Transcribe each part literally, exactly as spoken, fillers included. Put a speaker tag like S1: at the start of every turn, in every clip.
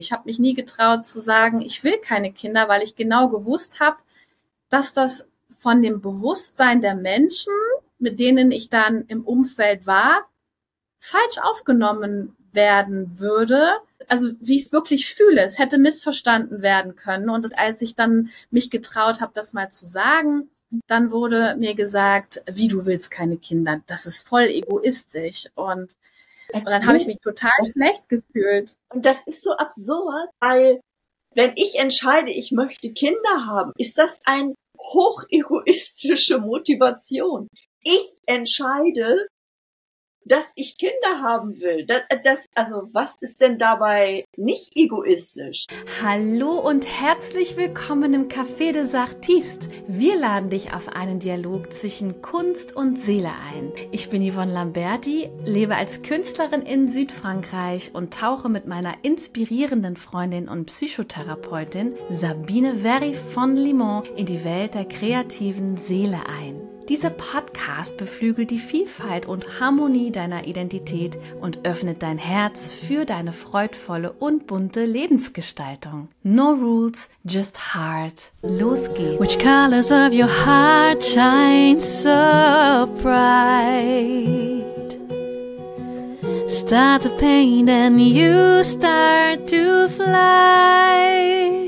S1: Ich habe mich nie getraut zu sagen, ich will keine Kinder, weil ich genau gewusst habe, dass das von dem Bewusstsein der Menschen, mit denen ich dann im Umfeld war, falsch aufgenommen werden würde. Also wie ich es wirklich fühle. Es hätte missverstanden werden können. Und als ich dann mich getraut habe, das mal zu sagen, dann wurde mir gesagt, wie, du willst keine Kinder. Das ist voll egoistisch. Und, und dann habe ich mich total das, schlecht gefühlt.
S2: Und das ist so absurd, weil wenn ich entscheide, ich möchte Kinder haben, ist das eine hochegoistische Motivation. Ich entscheide, dass ich Kinder haben will. Das, das, also was ist denn dabei nicht egoistisch?
S3: Hallo und herzlich willkommen im Café des Artistes. Wir laden dich auf einen Dialog zwischen Kunst und Seele ein. Ich bin Yvonne Lamberti, lebe als Künstlerin in Südfrankreich und tauche mit meiner inspirierenden Freundin und Psychotherapeutin Sabine Very von Limon in die Welt der kreativen Seele ein. Dieser Podcast beflügelt die Vielfalt und Harmonie deiner Identität und öffnet dein Herz für deine freudvolle und bunte Lebensgestaltung. No rules, just heart. Los geht's. Which colors of your heart shine so bright? Start to paint and you start to fly.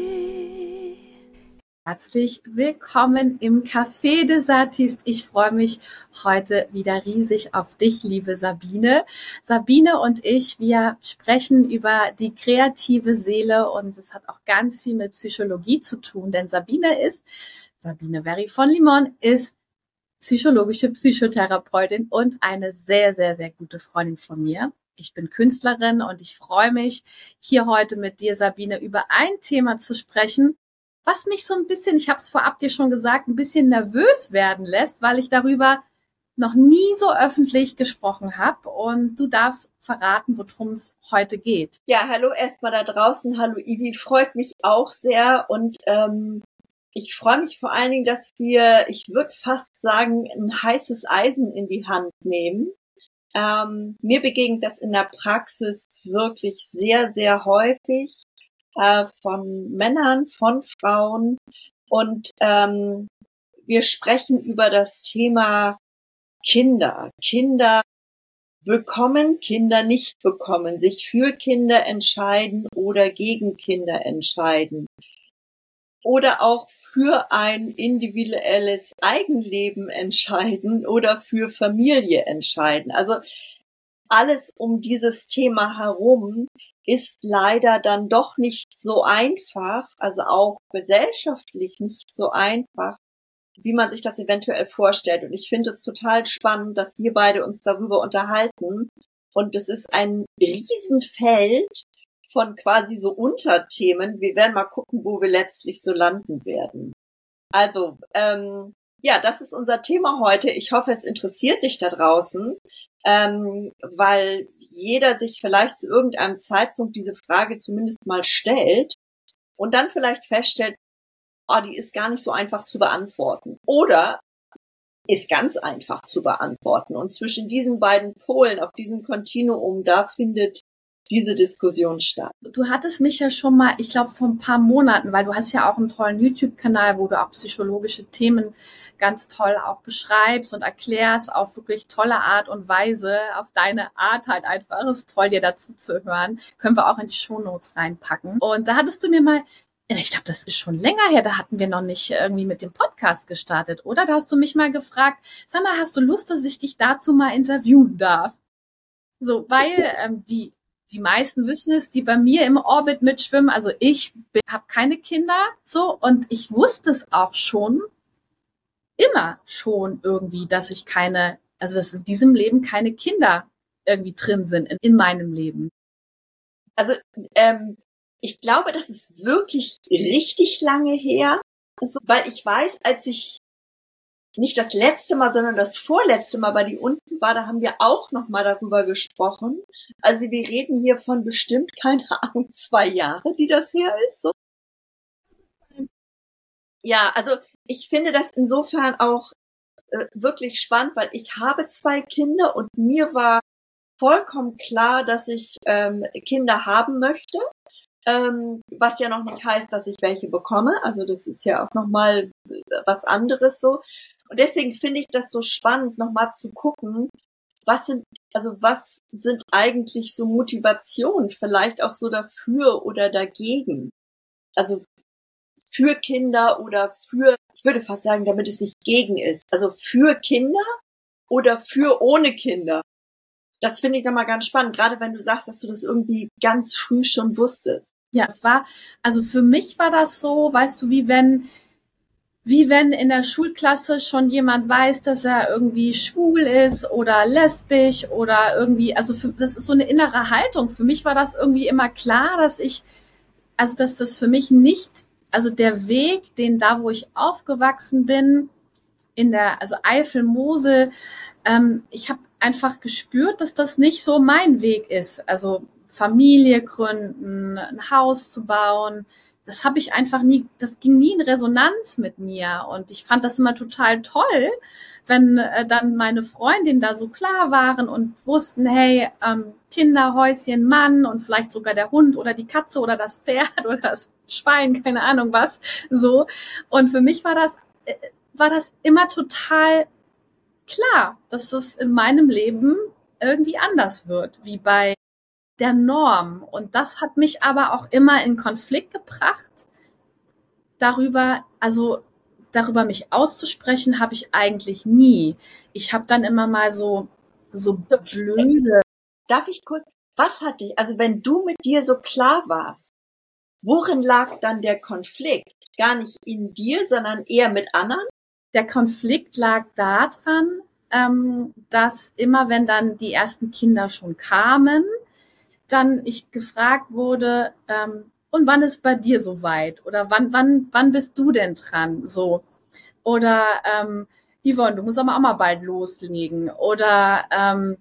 S1: Herzlich willkommen im Café des Artistes. Ich freue mich heute wieder riesig auf dich, liebe Sabine. Sabine und ich, wir sprechen über die kreative Seele und es hat auch ganz viel mit Psychologie zu tun, denn Sabine ist, Sabine Very von Limon ist psychologische Psychotherapeutin und eine sehr, sehr, sehr gute Freundin von mir. Ich bin Künstlerin und ich freue mich, hier heute mit dir, Sabine, über ein Thema zu sprechen, was mich so ein bisschen, ich habe es vorab dir schon gesagt, ein bisschen nervös werden lässt, weil ich darüber noch nie so öffentlich gesprochen habe. Und du darfst verraten, worum es heute geht.
S2: Ja, hallo erstmal da draußen. Hallo Ivi, freut mich auch sehr. Und ähm, ich freue mich vor allen Dingen, dass wir, ich würde fast sagen, ein heißes Eisen in die Hand nehmen. Ähm, mir begegnet das in der Praxis wirklich sehr, sehr häufig. Von Männern, von Frauen und ähm, wir sprechen über das Thema Kinder. Kinder bekommen, Kinder nicht bekommen, sich für Kinder entscheiden oder gegen Kinder entscheiden oder auch für ein individuelles Eigenleben entscheiden oder für Familie entscheiden. Also alles um dieses Thema herum ist leider dann doch nicht so einfach, also auch gesellschaftlich nicht so einfach, wie man sich das eventuell vorstellt. Und ich finde es total spannend, dass wir beide uns darüber unterhalten. Und es ist ein Riesenfeld von quasi so Unterthemen. Wir werden mal gucken, wo wir letztlich so landen werden. Also, ähm, ja, das ist unser Thema heute. Ich hoffe, es interessiert dich da draußen. Ähm, weil jeder sich vielleicht zu irgendeinem Zeitpunkt diese Frage zumindest mal stellt und dann vielleicht feststellt, oh, die ist gar nicht so einfach zu beantworten oder ist ganz einfach zu beantworten. Und zwischen diesen beiden Polen, auf diesem Kontinuum, da findet diese Diskussion statt.
S1: Du hattest mich ja schon mal, ich glaube, vor ein paar Monaten, weil du hast ja auch einen tollen YouTube-Kanal, wo du auch psychologische Themen ganz toll auch beschreibst und erklärst auf wirklich tolle Art und Weise, auf deine Art halt einfach. Es ist toll, dir dazu zu hören. Können wir auch in die Shownotes reinpacken. Und da hattest du mir mal, ich glaube, das ist schon länger her, da hatten wir noch nicht irgendwie mit dem Podcast gestartet, oder? Da hast du mich mal gefragt, sag mal, hast du Lust, dass ich dich dazu mal interviewen darf? So, weil ähm, die Die meisten wissen es, die bei mir im Orbit mitschwimmen. Also ich habe keine Kinder, so, und ich wusste es auch schon, immer schon irgendwie, dass ich keine, also dass in diesem Leben keine Kinder irgendwie drin sind in, in meinem Leben.
S2: Also ähm, ich glaube, das ist wirklich richtig lange her, also, weil ich weiß, als ich nicht das letzte Mal, sondern das vorletzte Mal bei die unten war, da haben wir auch noch mal darüber gesprochen. Also wir reden hier von bestimmt, keine Ahnung, zwei Jahre, die das her ist. So. Ja, also ich finde das insofern auch äh, wirklich spannend, weil ich habe zwei Kinder und mir war vollkommen klar, dass ich ähm, Kinder haben möchte. ähm, was ja noch nicht heißt, dass ich welche bekomme. Also das ist ja auch nochmal was anderes so. Und deswegen finde ich das so spannend, nochmal zu gucken, was sind, also was sind eigentlich so Motivationen, vielleicht auch so dafür oder dagegen. Also für Kinder oder für, ich würde fast sagen, damit es nicht gegen ist. Also für Kinder oder für ohne Kinder. Das finde ich nochmal ganz spannend, gerade wenn du sagst, dass du das irgendwie ganz früh schon wusstest.
S1: Ja, es war, also für mich war das so, weißt du, wie wenn, wie wenn in der Schulklasse schon jemand weiß, dass er irgendwie schwul ist oder lesbisch oder irgendwie, also für, das ist so eine innere Haltung. Für mich war das irgendwie immer klar, dass ich, also dass das für mich nicht, also der Weg, den da, wo ich aufgewachsen bin, in der, also Eifel, Mosel, ähm, ich habe einfach gespürt, dass das nicht so mein Weg ist. Also Familie gründen, ein Haus zu bauen, das habe ich einfach nie, das ging nie in Resonanz mit mir. Und ich fand das immer total toll, wenn äh, dann meine Freundinnen da so klar waren und wussten, hey, ähm, Kinder, Häuschen, Mann und vielleicht sogar der Hund oder die Katze oder das Pferd oder das Schwein, keine Ahnung was, so. Und für mich war das, äh, war das immer total klar, dass es in meinem Leben irgendwie anders wird, wie bei der Norm. Und das hat mich aber auch immer in Konflikt gebracht, darüber, also darüber mich auszusprechen, habe ich eigentlich nie. Ich habe dann immer mal so, so blöde.
S2: Darf ich kurz, was hat dich, also wenn du mit dir so klar warst, worin lag dann der Konflikt? Gar nicht in dir, sondern eher mit anderen?
S1: Der Konflikt lag daran, ähm, dass immer, wenn dann die ersten Kinder schon kamen, dann ich gefragt wurde, ähm, und wann ist bei dir soweit? Oder wann, wann, wann bist du denn dran? So. Oder ähm, Yvonne, du musst aber auch mal bald loslegen. Oder ähm,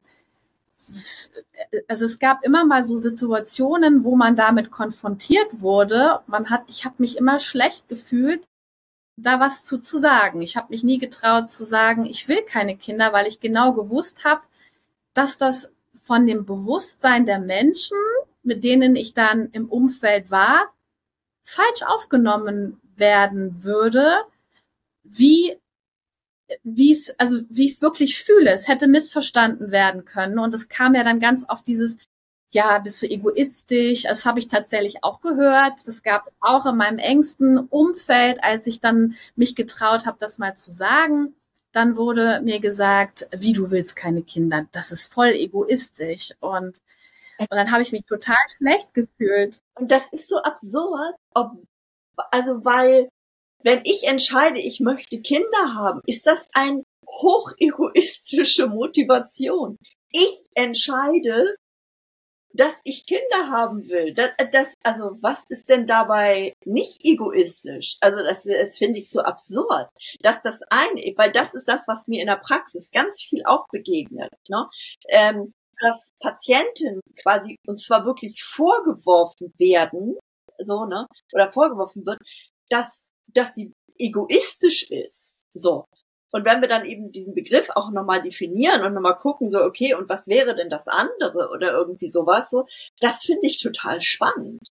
S1: also es gab immer mal so Situationen, wo man damit konfrontiert wurde. Man hat, ich habe mich immer schlecht gefühlt, da was zu, zu sagen. Ich habe mich nie getraut zu sagen, ich will keine Kinder, weil ich genau gewusst habe, dass das von dem Bewusstsein der Menschen, mit denen ich dann im Umfeld war, falsch aufgenommen werden würde, wie wie es also wie ich es wirklich fühle. Es hätte missverstanden werden können und es kam ja dann ganz oft dieses, ja, bist du egoistisch? Das habe ich tatsächlich auch gehört. Das gab es auch in meinem engsten Umfeld, als ich dann mich getraut habe, das mal zu sagen. Dann wurde mir gesagt, wie, du willst keine Kinder? Das ist voll egoistisch. Und, und dann habe ich mich total schlecht gefühlt.
S2: Und das ist so absurd, ob, also weil, wenn ich entscheide, ich möchte Kinder haben, ist das eine hochegoistische Motivation. Ich entscheide, dass ich Kinder haben will. Das, das, also was ist denn dabei nicht egoistisch? Also das, das finde ich so absurd, dass das eine, weil das ist das, was mir in der Praxis ganz viel auch begegnet, ne? Ähm, dass Patienten quasi, und zwar wirklich vorgeworfen werden, so, ne, oder vorgeworfen wird, dass, dass sie egoistisch ist, so. Und wenn wir dann eben diesen Begriff auch nochmal definieren und nochmal gucken, so, okay, und was wäre denn das andere oder irgendwie sowas, so, das finde ich total spannend.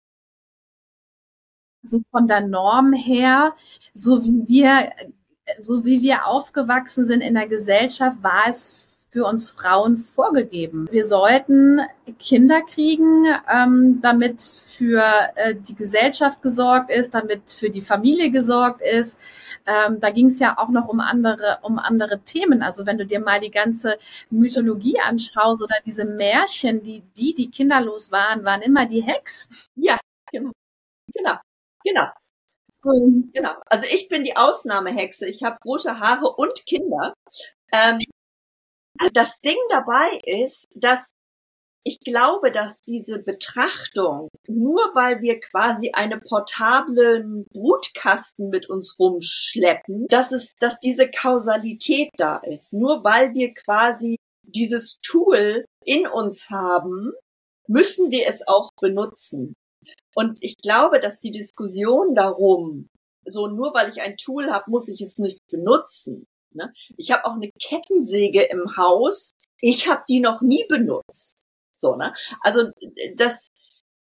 S1: So von der Norm her, so wie wir, so wie wir aufgewachsen sind in der Gesellschaft, war es für uns Frauen vorgegeben. Wir sollten Kinder kriegen, ähm, damit für äh, die Gesellschaft gesorgt ist, damit für die Familie gesorgt ist. Ähm, da ging es ja auch noch um andere, um andere Themen. Also wenn du dir mal die ganze Mythologie anschaust oder diese Märchen, die, die, die kinderlos waren, waren immer die Hexen.
S2: Ja, genau, genau, genau. Mhm. Genau. Also ich bin die Ausnahmehexe. Ich habe rote Haare und Kinder. Ähm, das Ding dabei ist, dass ich glaube, dass diese Betrachtung, nur weil wir quasi einen portablen Brutkasten mit uns rumschleppen, dass es, dass diese Kausalität da ist. Nur weil wir quasi dieses Tool in uns haben, müssen wir es auch benutzen. Und ich glaube, dass die Diskussion darum, so nur weil ich ein Tool habe, muss ich es nicht benutzen. Ne? Ich habe auch eine Kettensäge im Haus. Ich habe die noch nie benutzt. So, ne? Also das,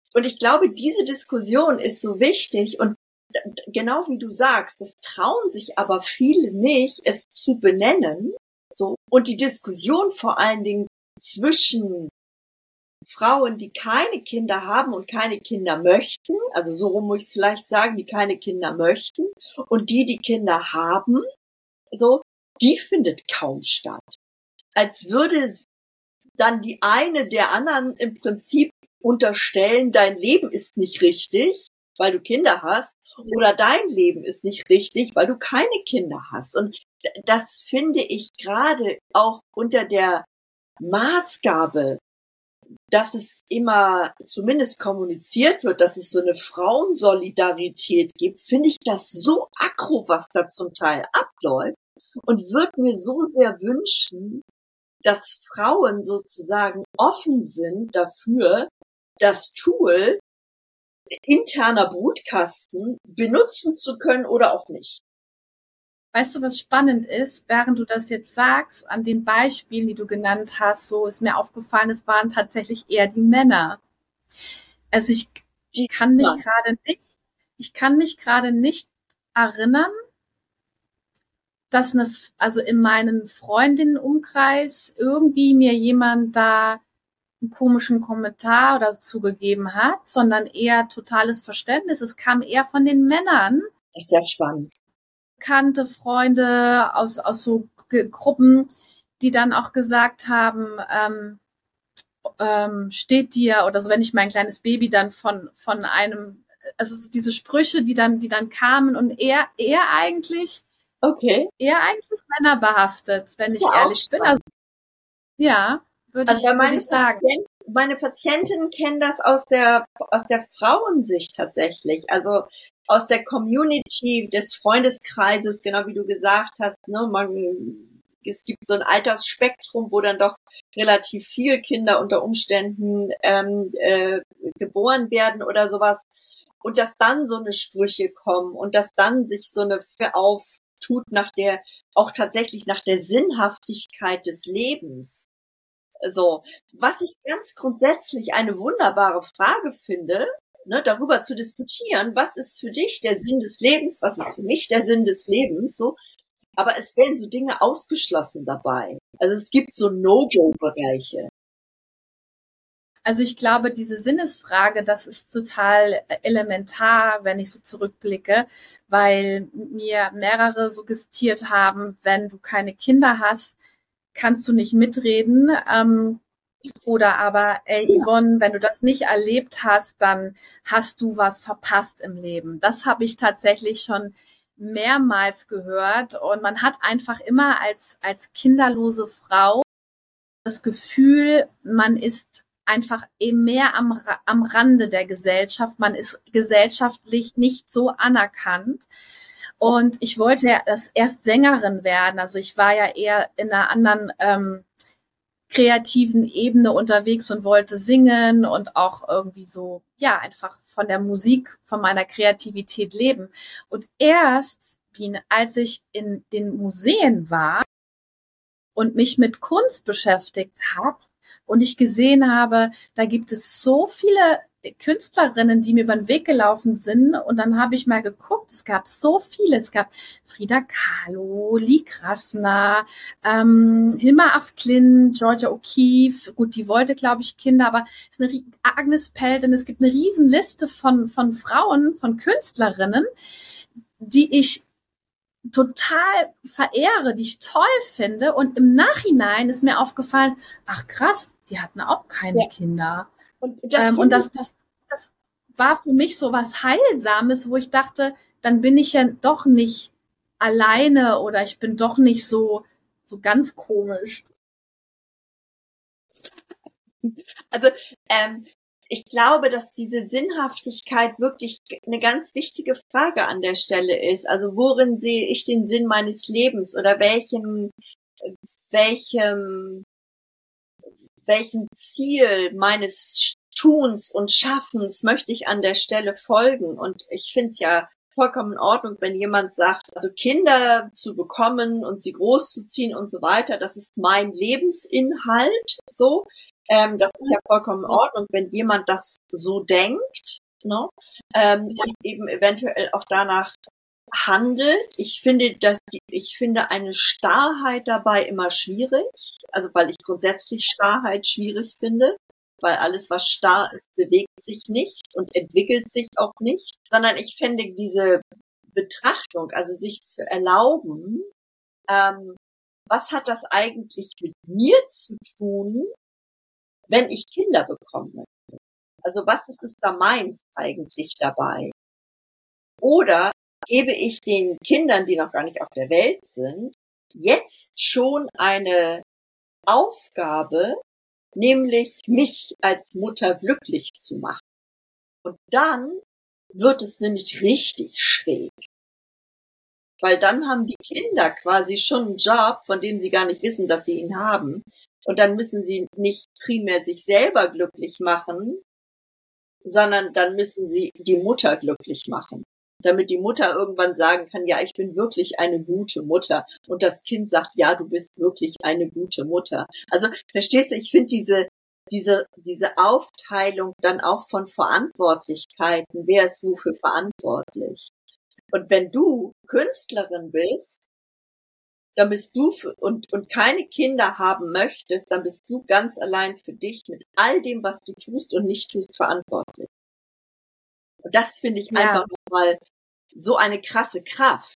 S2: Und ich glaube, diese Diskussion ist so wichtig und genau wie du sagst, das trauen sich aber viele nicht, es zu benennen, so. Und die Diskussion vor allen Dingen zwischen Frauen, die keine Kinder haben und keine Kinder möchten, also so rum muss ich es vielleicht sagen, die keine Kinder möchten, und die, die Kinder haben, so, die findet kaum statt. Als würde dann die eine der anderen im Prinzip unterstellen, dein Leben ist nicht richtig, weil du Kinder hast, oder dein Leben ist nicht richtig, weil du keine Kinder hast. Und das finde ich gerade auch unter der Maßgabe, dass es immer zumindest kommuniziert wird, dass es so eine Frauensolidarität gibt, finde ich das so aggro, was da zum Teil abläuft, und würde mir so sehr wünschen, dass Frauen sozusagen offen sind dafür, das Tool interner Brutkasten benutzen zu können oder auch nicht.
S1: Weißt du, was spannend ist, während du das jetzt sagst, an den Beispielen, die du genannt hast, so ist mir aufgefallen, es waren tatsächlich eher die Männer. Also ich
S2: Die
S1: kann mich
S2: was?
S1: gerade nicht, ich kann mich gerade nicht erinnern, dass eine, also in meinem Freundinnenumkreis irgendwie mir jemand da einen komischen Kommentar oder so zugegeben hat, sondern eher totales Verständnis. Es kam eher von den Männern.
S2: Das ist ja spannend.
S1: Bekannte Freunde aus, aus so G- Gruppen, die dann auch gesagt haben, ähm, ähm, steht dir, oder so, wenn ich mein kleines Baby dann von, von einem, also so diese Sprüche, die dann, die dann kamen, und eher, eher eigentlich,
S2: Okay.
S1: eher eigentlich männerbehaftet, wenn
S2: Das
S1: ich
S2: ist ja auch
S1: ehrlich bin. Also,
S2: spannend.
S1: ja, würde
S2: Also
S1: ich,
S2: bei
S1: würde
S2: meine
S1: ich sagen.
S2: Patienten, meine Patientinnen kennen das aus der, aus der Frauensicht tatsächlich. Also aus der Community des Freundeskreises, genau wie du gesagt hast, ne, man, es gibt so ein Altersspektrum, wo dann doch relativ viel Kinder unter Umständen ähm, äh, geboren werden oder sowas, und dass dann so eine Sprüche kommen und dass dann sich so eine auftut nach der, auch tatsächlich nach der Sinnhaftigkeit des Lebens. So, was ich ganz grundsätzlich eine wunderbare Frage finde, ne, darüber zu diskutieren, was ist für dich der Sinn des Lebens, was ist für mich der Sinn des Lebens, so. Aber es werden so Dinge ausgeschlossen dabei. Also es gibt so No-Go-Bereiche.
S1: Also ich glaube, diese Sinnesfrage, das ist total elementar, wenn ich so zurückblicke, weil mir mehrere suggestiert haben, wenn du keine Kinder hast, kannst du nicht mitreden. Ähm, oder aber, ey Yvonne, wenn du das nicht erlebt hast, dann hast du was verpasst im Leben. Das habe ich tatsächlich schon mehrmals gehört. Und man hat einfach immer als, als kinderlose Frau das Gefühl, man ist einfach eben mehr am, am Rande der Gesellschaft. Man ist gesellschaftlich nicht so anerkannt. Und ich wollte ja das erst Sängerin werden. Also ich war ja eher in einer anderen ähm, kreativen Ebene unterwegs und wollte singen und auch irgendwie so, ja, einfach von der Musik, von meiner Kreativität leben. Und erst, als ich in den Museen war und mich mit Kunst beschäftigt habe und ich gesehen habe, da gibt es so viele Künstlerinnen, die mir über den Weg gelaufen sind, und dann habe ich mal geguckt, es gab so viele, es gab Frida Kahlo, Lee Krasner, ähm, Hilma af Klint, Georgia O'Keeffe, gut, die wollte, glaube ich, Kinder, aber es ist eine Agnes Pelton, es gibt eine Riesenliste von, von Frauen, von Künstlerinnen, die ich total verehre, die ich toll finde, und im Nachhinein ist mir aufgefallen, ach krass, die hatten auch keine ja. Kinder. Und das, ähm, und das, das, das war für mich so was Heilsames, wo ich dachte, dann bin ich ja doch nicht alleine oder ich bin doch nicht so, so ganz komisch.
S2: Also, ähm, ich glaube, dass diese Sinnhaftigkeit wirklich eine ganz wichtige Frage an der Stelle ist. Also, worin sehe ich den Sinn meines Lebens oder welchem, welchem, welchem Ziel meines Tuns und Schaffens möchte ich an der Stelle folgen? Und ich finde es ja vollkommen in Ordnung, wenn jemand sagt, also Kinder zu bekommen und sie großzuziehen und so weiter, das ist mein Lebensinhalt, so. Ähm, das ist ja vollkommen in Ordnung, wenn jemand das so denkt, ne? Ähm, und eben eventuell auch danach handelt. Ich finde, dass die, ich finde eine Starrheit dabei immer schwierig, also weil ich grundsätzlich Starrheit schwierig finde, weil alles, was starr ist, bewegt sich nicht und entwickelt sich auch nicht, sondern ich finde diese Betrachtung, also sich zu erlauben, ähm, was hat das eigentlich mit mir zu tun, wenn ich Kinder bekomme? Also was ist es da meins eigentlich dabei? Oder gebe ich den Kindern, die noch gar nicht auf der Welt sind, jetzt schon eine Aufgabe, nämlich mich als Mutter glücklich zu machen. Und dann wird es nämlich richtig schräg. Weil dann haben die Kinder quasi schon einen Job, von dem sie gar nicht wissen, dass sie ihn haben. Und dann müssen sie nicht primär sich selber glücklich machen, sondern dann müssen sie die Mutter glücklich machen. Damit die Mutter irgendwann sagen kann, ja, ich bin wirklich eine gute Mutter. Und das Kind sagt, ja, du bist wirklich eine gute Mutter. Also, verstehst du, ich finde diese, diese, diese Aufteilung dann auch von Verantwortlichkeiten, wer ist wofür verantwortlich. Und wenn du Künstlerin bist, dann bist du für, und, und keine Kinder haben möchtest, dann bist du ganz allein für dich mit all dem, was du tust und nicht tust, verantwortlich. Und das finde ich ja. einfach nochmal so eine krasse Kraft.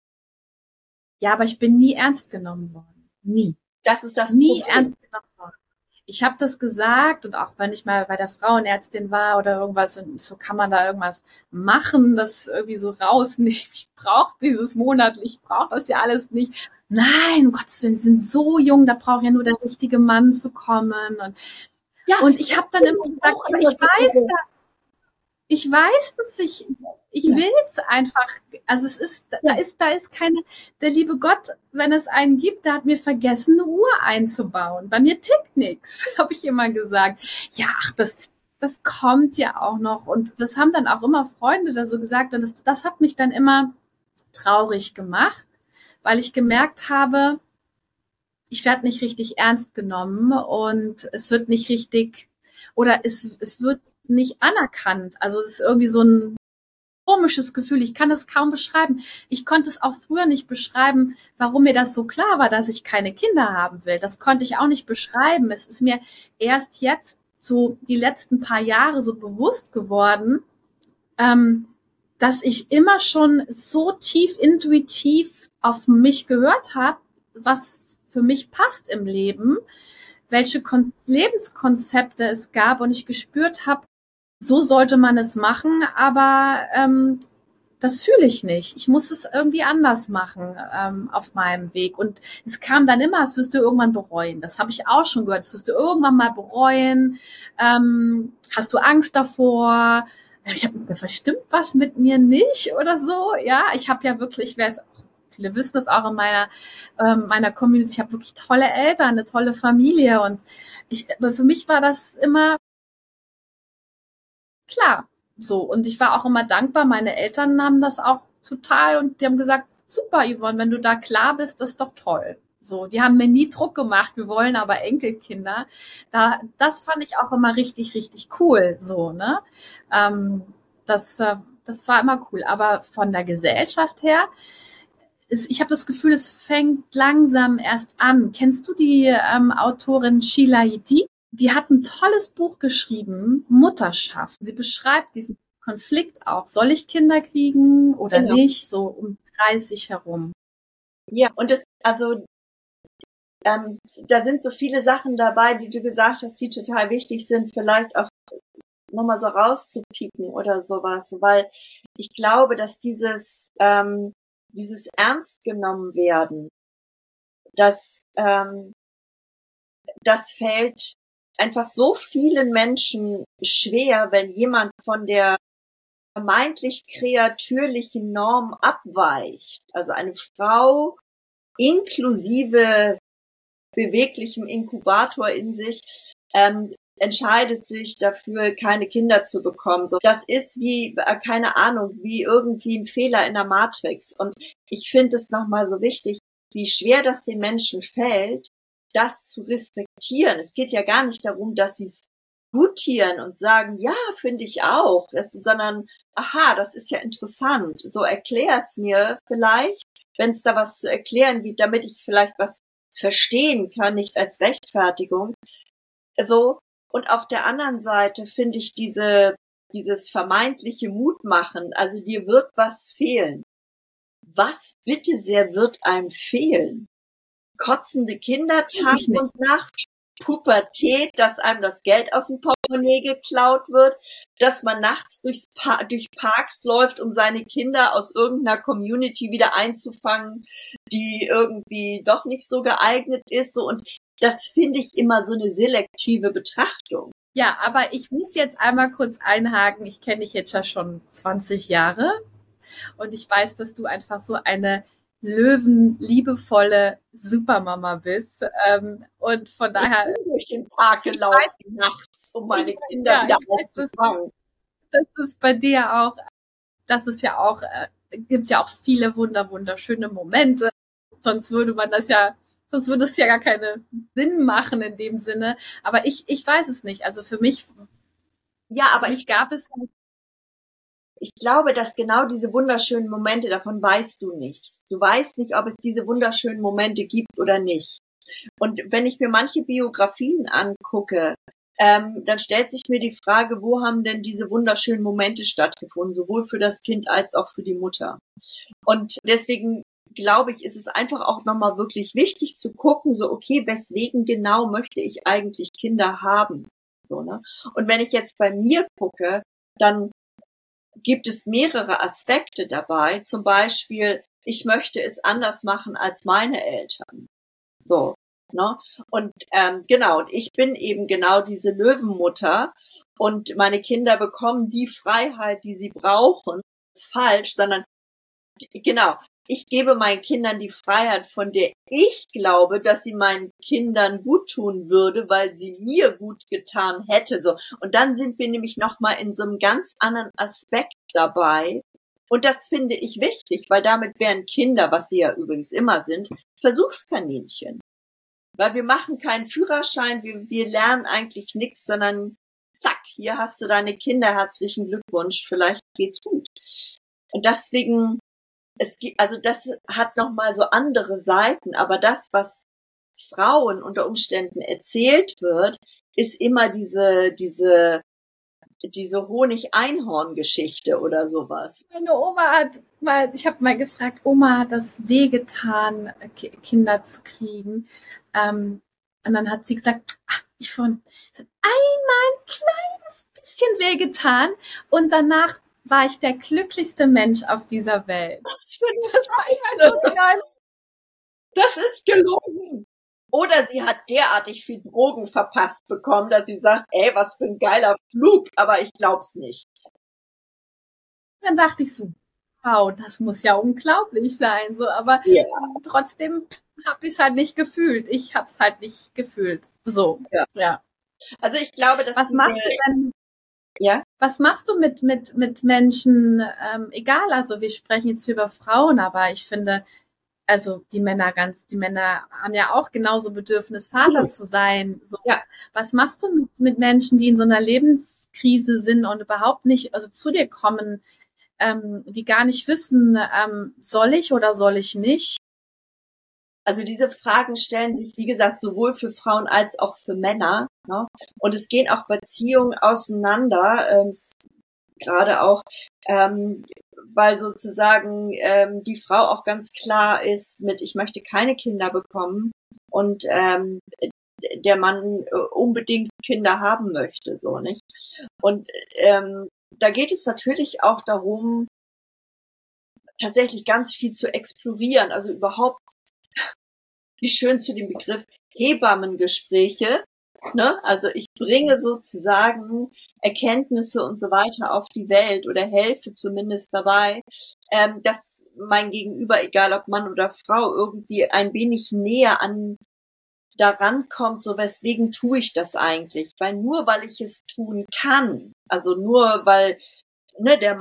S1: Ja, aber ich bin nie ernst genommen worden. Nie.
S2: Das ist das
S1: Nie
S2: Problem.
S1: ernst genommen worden. Ich habe das gesagt und auch wenn ich mal bei der Frauenärztin war oder irgendwas und so kann man da irgendwas machen, das irgendwie so rausnehmen. Ich brauche dieses monatlich, ich brauche das ja alles nicht. Nein, um Gottes Willen, die sind so jung, da braucht ja nur der richtige Mann zu kommen. Und, ja, und ich habe dann immer gesagt, aber ich weiß das. Ich weiß es, ich, ich ja. will es einfach, also es ist, ja. da ist, da ist keine, der liebe Gott, wenn es einen gibt, der hat mir vergessen, eine Uhr einzubauen. Bei mir tickt nichts, habe ich immer gesagt. Ja, ach, das, das kommt ja auch noch. Und das haben dann auch immer Freunde da so gesagt. Und das, das hat mich dann immer traurig gemacht, weil ich gemerkt habe, ich werde nicht richtig ernst genommen und es wird nicht richtig, oder es, es wird nicht anerkannt. Also es ist irgendwie so ein komisches Gefühl. Ich kann es kaum beschreiben. Ich konnte es auch früher nicht beschreiben, warum mir das so klar war, dass ich keine Kinder haben will. Das konnte ich auch nicht beschreiben. Es ist mir erst jetzt so die letzten paar Jahre so bewusst geworden, ähm, dass ich immer schon so tief intuitiv auf mich gehört habe, was für mich passt im Leben, welche Kon- Lebenskonzepte es gab und ich gespürt habe, so sollte man es machen, aber ähm, das fühle ich nicht. Ich muss es irgendwie anders machen ähm, auf meinem Weg. Und es kam dann immer, das wirst du irgendwann bereuen. Das habe ich auch schon gehört. Das wirst du irgendwann mal bereuen. Ähm, hast du Angst davor? Ich habe gesagt, stimmt was mit mir nicht oder so? Ja, ich habe ja wirklich, wer es viele wissen das auch in meiner ähm, meiner Community. Ich habe wirklich tolle Eltern, eine tolle Familie und ich, für mich war das immer klar, so. Und ich war auch immer dankbar. Meine Eltern haben das auch total und die haben gesagt, super, Yvonne, wenn du da klar bist, das ist doch toll. So, die haben mir nie Druck gemacht. Wir wollen aber Enkelkinder. Da, das fand ich auch immer richtig, richtig cool. So, ne? Ähm, das, äh, das war immer cool. Aber von der Gesellschaft her, ist, ich habe das Gefühl, es fängt langsam erst an. Kennst du die ähm, Autorin Sheila Hiti? Die hat ein tolles Buch geschrieben, Mutterschaft. Sie beschreibt diesen Konflikt auch. Soll ich Kinder kriegen oder genau. nicht? So um dreißig herum.
S2: Ja, und das, also, ähm, da sind so viele Sachen dabei, die du gesagt hast, die total wichtig sind, vielleicht auch nochmal so rauszupieken oder sowas, weil ich glaube, dass dieses, ähm, dieses ernst genommen werden, das, ähm, das fällt einfach so vielen Menschen schwer, wenn jemand von der vermeintlich kreatürlichen Norm abweicht. Also eine Frau inklusive beweglichem Inkubator in sich ähm, entscheidet sich dafür, keine Kinder zu bekommen. So, das ist wie, äh, keine Ahnung, wie irgendwie ein Fehler in der Matrix. Und ich finde es nochmal so wichtig, wie schwer das den Menschen fällt, das zu respektieren. Es geht ja gar nicht darum, dass sie es gutieren und sagen, ja, finde ich auch, das, sondern, aha, das ist ja interessant, so erklärt's mir vielleicht, wenn es da was zu erklären gibt, damit ich vielleicht was verstehen kann, nicht als Rechtfertigung. So, und auf der anderen Seite finde ich diese, dieses vermeintliche Mutmachen, also dir wird was fehlen. Was bitte sehr wird einem fehlen? Kotzende Kinder Tag und Nacht, Pubertät, dass einem das Geld aus dem Portemonnaie geklaut wird, dass man nachts durchs pa- durch Parks läuft, um seine Kinder aus irgendeiner Community wieder einzufangen, die irgendwie doch nicht so geeignet ist. So, und das finde ich immer so eine selektive Betrachtung.
S1: Ja, aber ich muss jetzt einmal kurz einhaken. Ich kenne dich jetzt ja schon zwanzig Jahre und ich weiß, dass du einfach so eine löwenliebevolle Supermama bist. Ähm, und von daher.
S2: Ich bin durch den Park gelaufen weiß, nachts, um meine Kinder ja, wieder aufzufangen.
S1: Das, das ist bei dir auch, das ist ja auch, äh, gibt ja auch viele wunder, wunderschöne Momente. Sonst würde man das ja, sonst würde es ja gar keinen Sinn machen in dem Sinne. Aber ich, ich weiß es nicht. Also für mich,
S2: ja, aber
S1: für mich
S2: ich
S1: gab es.
S2: Ich glaube, dass genau diese wunderschönen Momente, davon weißt du nichts. Du weißt nicht, ob es diese wunderschönen Momente gibt oder nicht. Und wenn ich mir manche Biografien angucke, ähm, dann stellt sich mir die Frage, wo haben denn diese wunderschönen Momente stattgefunden, sowohl für das Kind als auch für die Mutter. Und deswegen glaube ich, ist es einfach auch nochmal wirklich wichtig zu gucken, so okay, weswegen genau möchte ich eigentlich Kinder haben? So, ne? Und wenn ich jetzt bei mir gucke, dann gibt es mehrere Aspekte dabei. Zum Beispiel, ich möchte es anders machen als meine Eltern. So, ne? Und ähm, genau, und ich bin eben genau diese Löwenmutter und meine Kinder bekommen die Freiheit, die sie brauchen. Das ist falsch, sondern genau, ich gebe meinen Kindern die Freiheit, von der ich glaube, dass sie meinen Kindern gut tun würde, weil sie mir gut getan hätte. So, und dann sind wir nämlich nochmal in so einem ganz anderen Aspekt dabei. Und das finde ich wichtig, weil damit wären Kinder, was sie ja übrigens immer sind, Versuchskaninchen. Weil wir machen keinen Führerschein, wir, wir lernen eigentlich nichts, sondern zack, hier hast du deine Kinder, herzlichen Glückwunsch, vielleicht geht's gut. Und deswegen Es gibt, also das hat nochmal so andere Seiten, aber das, was Frauen unter Umständen erzählt wird, ist immer diese, diese, diese Honig-Einhorn-Geschichte oder sowas.
S1: Meine Oma hat mal, ich habe mal gefragt, Oma, hat das wehgetan, Kinder zu kriegen? Ähm, und dann hat sie gesagt, ach, ich von, es hat einmal ein kleines bisschen wehgetan und danach war ich der glücklichste Mensch auf dieser Welt.
S2: Das, das, war so geil. Das ist gelogen. Oder sie hat derartig viel Drogen verpasst bekommen, dass sie sagt, ey, was für ein geiler Flug, aber ich glaub's nicht.
S1: Dann dachte ich so, wow, das muss ja unglaublich sein, so, aber ja. Trotzdem habe ich es halt nicht gefühlt. Ich habe es halt nicht gefühlt. So, ja. ja.
S2: Also ich glaube, dass
S1: was machst du denn?
S2: Ja.
S1: Was machst du mit mit mit Menschen? Ähm, egal, also wir sprechen jetzt über Frauen, aber ich finde, also die Männer ganz, die Männer haben ja auch genauso Bedürfnis, Vater zu sein. So.
S2: Ja.
S1: Was machst du mit, mit Menschen, die in so einer Lebenskrise sind und überhaupt nicht, also zu dir kommen, ähm, die gar nicht wissen, ähm, soll ich oder soll ich nicht?
S2: Also diese Fragen stellen sich, wie gesagt, sowohl für Frauen als auch für Männer. Ne? Und es gehen auch Beziehungen auseinander, ähm, gerade auch, ähm, weil sozusagen ähm, die Frau auch ganz klar ist mit, ich möchte keine Kinder bekommen und ähm, der Mann äh, unbedingt Kinder haben möchte, so nicht. Und ähm, da geht es natürlich auch darum, tatsächlich ganz viel zu explorieren, also überhaupt, wie schön zu dem Begriff Hebammengespräche, ne? Also ich bringe sozusagen Erkenntnisse und so weiter auf die Welt oder helfe zumindest dabei, ähm, dass mein Gegenüber, egal ob Mann oder Frau, irgendwie ein wenig näher an daran kommt, so weswegen tue ich das eigentlich? Weil nur weil ich es tun kann, also nur weil ne, der Mann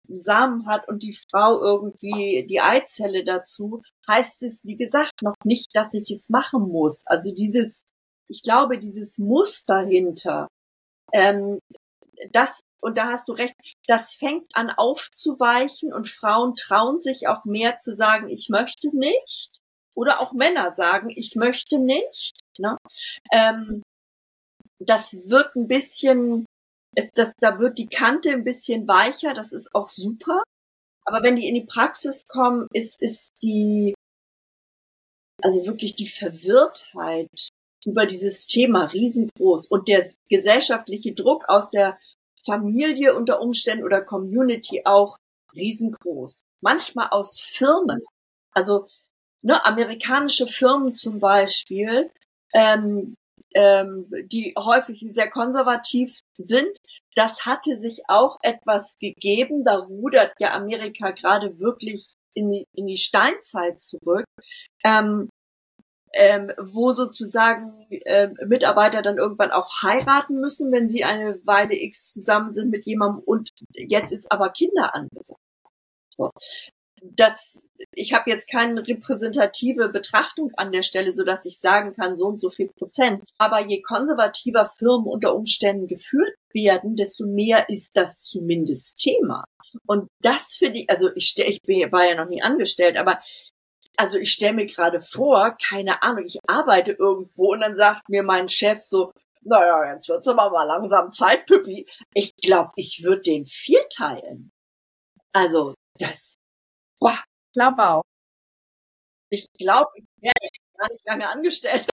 S2: Samen hat und die Frau irgendwie die Eizelle dazu, heißt es, wie gesagt, noch nicht, dass ich es machen muss. Also dieses, ich glaube, dieses Muss dahinter, ähm, das, und da hast du recht, das fängt an aufzuweichen und Frauen trauen sich auch mehr zu sagen, ich möchte nicht. Oder auch Männer sagen, ich möchte nicht. Ne? Ähm, das wird ein bisschen, es, das, da wird die Kante ein bisschen weicher, das ist auch super. Aber wenn die in die Praxis kommen, ist, ist die, also wirklich die Verwirrtheit über dieses Thema riesengroß und der gesellschaftliche Druck aus der Familie unter Umständen oder Community auch riesengroß. Manchmal aus Firmen, also ne, amerikanische Firmen zum Beispiel, ähm, ähm, die häufig sehr konservativ sind, das hatte sich auch etwas gegeben, da rudert ja Amerika gerade wirklich in die, in die Steinzeit zurück, ähm, ähm, wo sozusagen ähm, Mitarbeiter dann irgendwann auch heiraten müssen, wenn sie eine Weile X zusammen sind mit jemandem und jetzt ist aber Kinder angesagt. So. Das, ich habe jetzt keine repräsentative Betrachtung an der Stelle, so dass ich sagen kann, so und so viel Prozent. Aber je konservativer Firmen unter Umständen geführt werden, desto mehr ist das zumindest Thema. Und das finde ich, also ich, stell, ich bin, war ja noch nie angestellt, aber also ich stelle mir gerade vor, keine Ahnung, ich arbeite irgendwo und dann sagt mir mein Chef so, naja, jetzt wird's aber mal langsam Zeit, Püppi. Ich glaube, ich würde den vierteilen. Also das, boah.
S1: Ich glaube auch.
S2: Ich glaube, ich wäre gar nicht lange angestellt.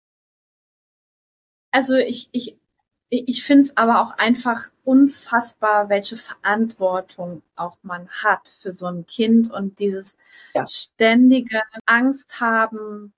S1: Also ich, ich, ich finde es aber auch einfach unfassbar, welche Verantwortung auch man hat für so ein Kind und dieses ja. ständige Angst haben,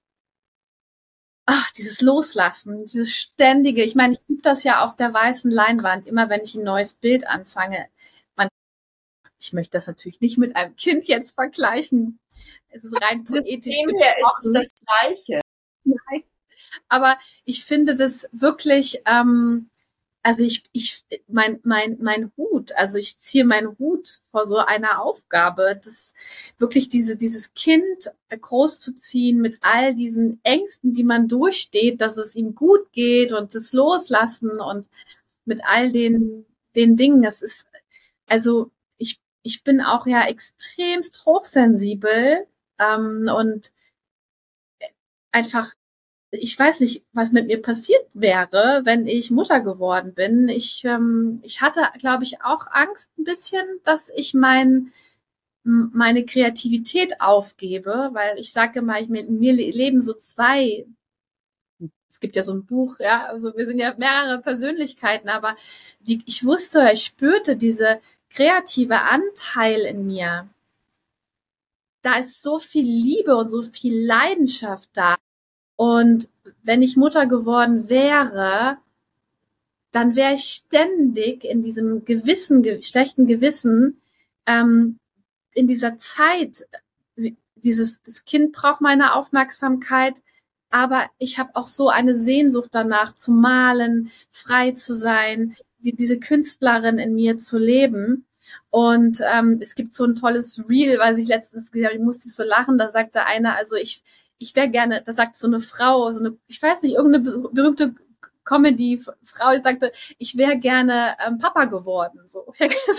S1: ach, dieses Loslassen, dieses ständige, ich meine, ich übe das ja auf der weißen Leinwand, immer wenn ich ein neues Bild anfange. Man, ich möchte das natürlich nicht mit einem Kind jetzt vergleichen. Es ist rein poetisch.
S2: System her ist es das Gleiche.
S1: Nein. Aber ich finde das wirklich, ähm, also ich, ich, mein, mein, mein Hut, also ich ziehe meinen Hut vor so einer Aufgabe, das wirklich diese, dieses Kind großzuziehen mit all diesen Ängsten, die man durchsteht, dass es ihm gut geht und das Loslassen und mit all den, den Dingen, das ist, also ich, ich bin auch ja extremst hochsensibel, ähm, und einfach, ich weiß nicht, was mit mir passiert wäre, wenn ich Mutter geworden bin. Ich, ähm, ich hatte, glaube ich, auch Angst ein bisschen, dass ich mein, meine Kreativität aufgebe, weil ich sage immer, ich, mir, mir leben so zwei, es gibt ja so ein Buch, ja, also wir sind ja mehrere Persönlichkeiten, aber die, ich wusste, ich spürte diese kreative Anteil in mir. Da ist so viel Liebe und so viel Leidenschaft da. Und wenn ich Mutter geworden wäre, dann wäre ich ständig in diesem gewissen, ge- schlechten Gewissen, ähm, in dieser Zeit, dieses, das Kind braucht meine Aufmerksamkeit, aber ich habe auch so eine Sehnsucht danach, zu malen, frei zu sein, die, diese Künstlerin in mir zu leben. Und ähm, es gibt so ein tolles Reel, was ich letztens gesehen habe, ich musste so lachen, da sagte einer, also ich ich wäre gerne, da sagt so eine Frau, so eine, ich weiß nicht, irgendeine berühmte Comedy-Frau, die sagte, ich wäre gerne ähm, Papa geworden, so.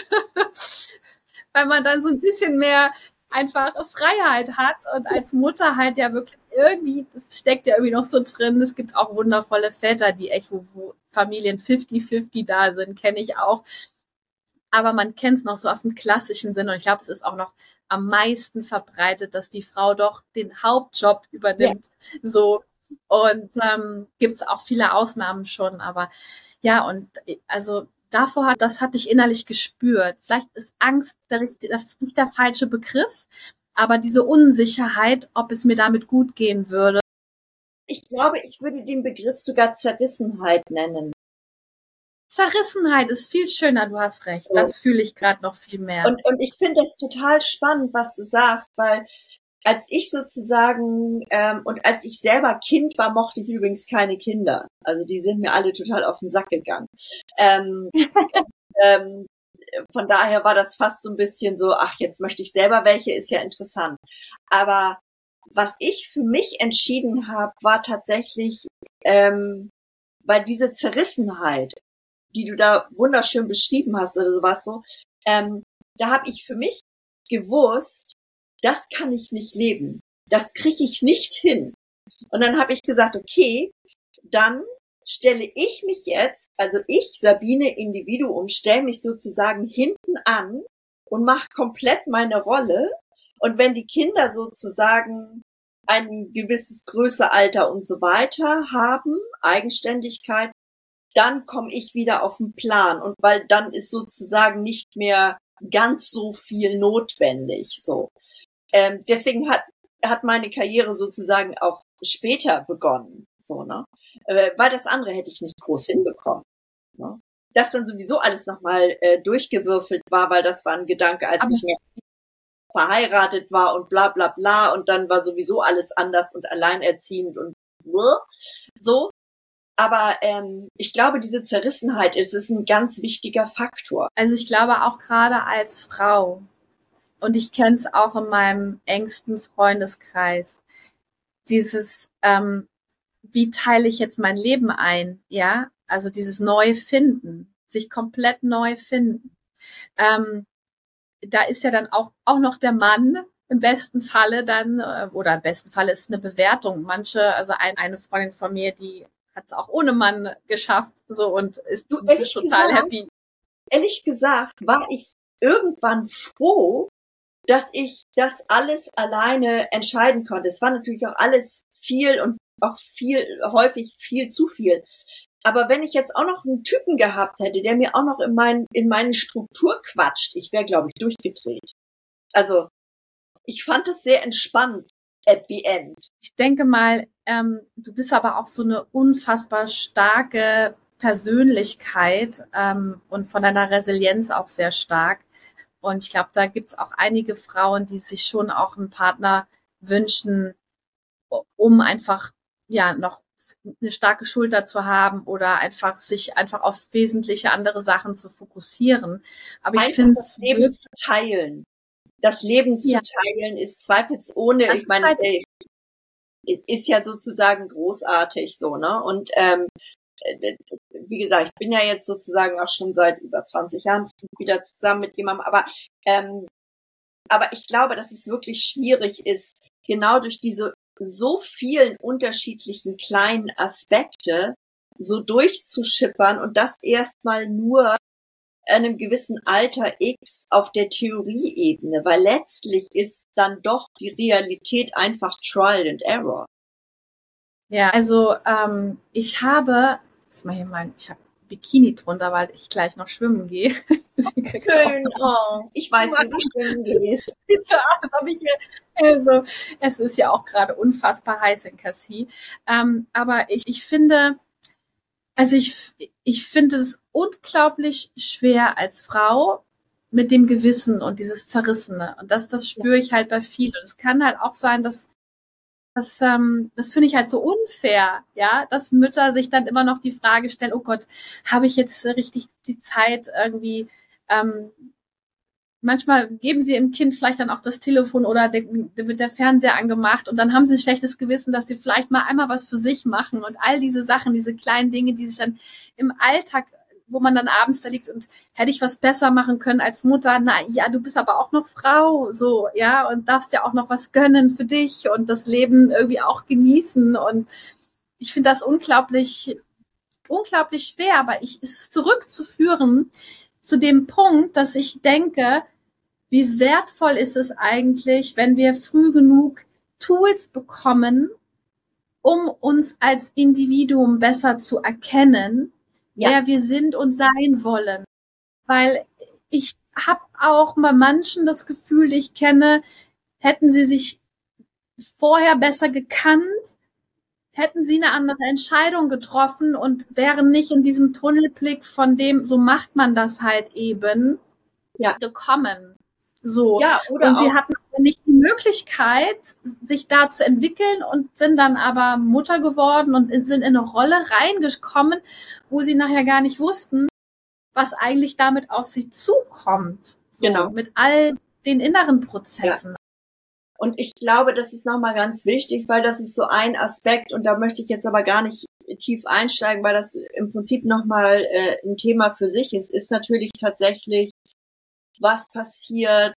S1: Weil man dann so ein bisschen mehr einfach Freiheit hat und als Mutter halt ja wirklich irgendwie, das steckt ja irgendwie noch so drin, es gibt auch wundervolle Väter, die echt, wo, wo Familien fünfzig fünfzig da sind, kenne ich auch. Aber man kennt es noch so aus dem klassischen Sinn und ich glaube, es ist auch noch am meisten verbreitet, dass die Frau doch den Hauptjob übernimmt. Ja. So. Und ähm, gibt es auch viele Ausnahmen schon, aber ja, und also davor hat, das hatte ich innerlich gespürt. Vielleicht ist Angst der, das nicht der falsche Begriff, aber diese Unsicherheit, ob es mir damit gut gehen würde.
S2: Ich glaube, ich würde den Begriff sogar Zerrissenheit nennen.
S1: Zerrissenheit ist viel schöner, du hast recht. Das fühle ich gerade noch viel mehr.
S2: Und, und ich finde das total spannend, was du sagst, weil als ich sozusagen, ähm, und als ich selber Kind war, mochte ich übrigens keine Kinder. Also die sind mir alle total auf den Sack gegangen. Ähm, ähm, von daher war das fast so ein bisschen so, ach, jetzt möchte ich selber welche, ist ja interessant. Aber was ich für mich entschieden habe, war tatsächlich, ähm, weil diese Zerrissenheit, die du da wunderschön beschrieben hast oder sowas so, ähm, da habe ich für mich gewusst, das kann ich nicht leben. Das kriege ich nicht hin. Und dann habe ich gesagt, okay, dann stelle ich mich jetzt, also ich, Sabine Individuum, stelle mich sozusagen hinten an und mache komplett meine Rolle. Und wenn die Kinder sozusagen ein gewisses Größealter und so weiter haben, Eigenständigkeit, dann komme ich wieder auf den Plan. Und weil dann ist sozusagen nicht mehr ganz so viel notwendig. So, ähm, deswegen hat hat meine Karriere sozusagen auch später begonnen. So, ne? Äh, weil das andere hätte ich nicht groß hinbekommen. Ne? Das dann sowieso alles nochmal äh, durchgewürfelt war, weil das war ein Gedanke, als Aber ich mir verheiratet war und bla bla bla und dann war sowieso alles anders und alleinerziehend und so. Aber ähm, ich glaube, diese Zerrissenheit ist, ist ein ganz wichtiger Faktor.
S1: Also ich glaube auch gerade als Frau, und ich kenne es auch in meinem engsten Freundeskreis, dieses, ähm, wie teile ich jetzt mein Leben ein, ja? Also dieses neue Finden, sich komplett neu finden. Ähm, da ist ja dann auch, auch noch der Mann im besten Falle dann, oder im besten Falle ist eine Bewertung. Manche, also ein, eine Freundin von mir, die hat es auch ohne Mann geschafft, so, und ist
S2: du,
S1: total
S2: gesagt,
S1: happy.
S2: Ehrlich gesagt war ich irgendwann froh, dass ich das alles alleine entscheiden konnte. Es war natürlich auch alles viel und auch viel, häufig viel zu viel. Aber wenn ich jetzt auch noch einen Typen gehabt hätte, der mir auch noch in, mein, in meine Struktur quatscht, ich wäre, glaube ich, durchgedreht. Also, ich fand es sehr entspannt at the end.
S1: Ich denke mal, ähm, du bist aber auch so eine unfassbar starke Persönlichkeit ähm, und von deiner Resilienz auch sehr stark. Und ich glaube, da gibt's auch einige Frauen, die sich schon auch einen Partner wünschen, um einfach ja noch eine starke Schulter zu haben oder einfach sich einfach auf wesentliche andere Sachen zu fokussieren. Aber ich finde,
S2: das Leben zu teilen. Das Leben zu
S1: ja.
S2: teilen ist zweifelsohne, das ich meine, halt ey, ist ja sozusagen großartig so, ne? Und ähm, wie gesagt, ich bin ja jetzt sozusagen auch schon seit über zwanzig Jahren wieder zusammen mit jemandem, aber ähm, aber ich glaube, dass es wirklich schwierig ist, genau durch diese so vielen unterschiedlichen kleinen Aspekte so durchzuschippern und das erstmal nur einem gewissen Alter X auf der Theorieebene, weil letztlich ist dann doch die Realität einfach Trial and Error.
S1: Ja, also ähm, ich habe, muss mal hier mal, ich habe Bikini drunter, weil ich gleich noch schwimmen gehe.
S2: Schön, oh, ich weiß, wie du schwimmen gehst.
S1: Also, es ist ja auch gerade unfassbar heiß in Cassis. Ähm, aber ich, ich finde, also ich, ich finde es unglaublich schwer als Frau mit dem Gewissen und dieses Zerrissene. Und das, das spüre ich halt bei vielen. Es kann halt auch sein, dass Das, ähm, das finde ich halt so unfair, ja, dass Mütter sich dann immer noch die Frage stellen, oh Gott, habe ich jetzt richtig die Zeit irgendwie, ähm, manchmal geben sie im Kind vielleicht dann auch das Telefon oder der, der wird der Fernseher angemacht und dann haben sie ein schlechtes Gewissen, dass sie vielleicht mal einmal was für sich machen und all diese Sachen, diese kleinen Dinge, die sich dann im Alltag, wo man dann abends da liegt und hätte ich was besser machen können als Mutter, na ja, du bist aber auch noch Frau, so, ja, und darfst ja auch noch was gönnen für dich und das Leben irgendwie auch genießen und ich finde das unglaublich, unglaublich schwer, aber ich, es ist zurückzuführen zu dem Punkt, dass ich denke, wie wertvoll ist es eigentlich, wenn wir früh genug Tools bekommen, um uns als Individuum besser zu erkennen, ja, wer wir sind und sein wollen. Weil ich habe auch bei manchen das Gefühl, ich kenne, hätten sie sich vorher besser gekannt, hätten sie eine andere Entscheidung getroffen und wären nicht in diesem Tunnelblick von dem, so macht man das halt eben, ja, gekommen. So. Ja, oder und sie auch hatten aber nicht die Möglichkeit, sich da zu entwickeln und sind dann aber Mutter geworden und sind in eine Rolle reingekommen, wo sie nachher gar nicht wussten, was eigentlich damit auf sie zukommt. So,
S2: Genau.
S1: mit all den inneren Prozessen.
S2: Ja. Und ich glaube, das ist nochmal ganz wichtig, weil das ist so ein Aspekt, und da möchte ich jetzt aber gar nicht tief einsteigen, weil das im Prinzip nochmal äh, ein Thema für sich ist, ist natürlich tatsächlich, was passiert